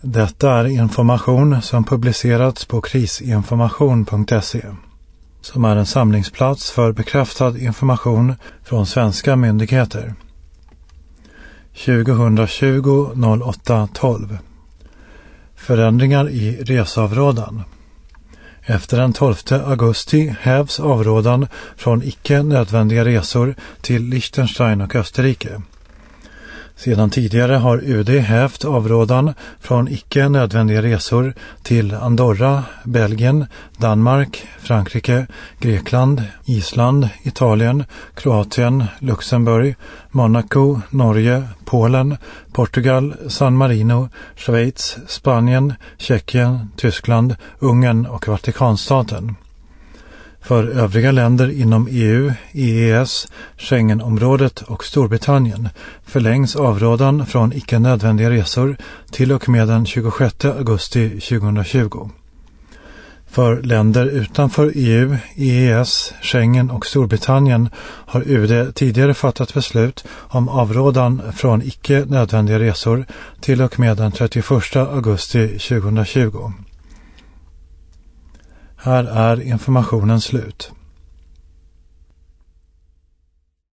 Detta är information som publicerats på krisinformation.se, som är en samlingsplats för bekräftad information från svenska myndigheter. 2020-08-12. Förändringar i reseavrådan. Efter den 12 augusti hävs avrådan från icke nödvändiga resor till Liechtenstein och Österrike. Sedan tidigare har UD hävt avrådan från icke nödvändiga resor till Andorra, Belgien, Danmark, Frankrike, Grekland, Island, Italien, Kroatien, Luxemburg, Monaco, Norge, Polen, Portugal, San Marino, Schweiz, Spanien, Tjeckien, Tyskland, Ungern och Vatikanstaten. För övriga länder inom EU, EES, Schengenområdet och Storbritannien förlängs avrådan från icke nödvändiga resor till och med den 26 augusti 2020. För länder utanför EU, EES, Schengen och Storbritannien har UD tidigare fattat beslut om avrådan från icke nödvändiga resor till och med den 31 augusti 2020. Här är informationen slut.